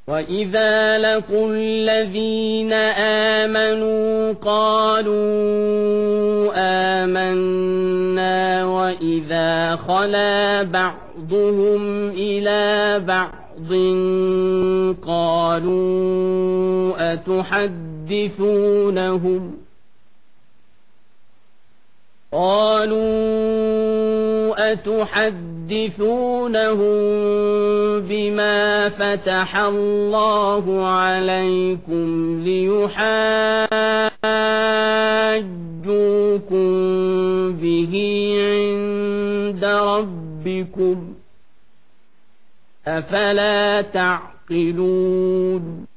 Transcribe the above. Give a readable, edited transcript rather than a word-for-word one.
وَإِذَا لَقُوا الَّذِينَ آمَنُوا قَالُوا آمَنَّا وَإِذَا خَلَا بَعْضُهُمْ إِلَى بَعْضٍ قَالُوا أتحدثونهم بما فتح الله عليكم ليحاجوكم به عند ربكم أفلا تعقلون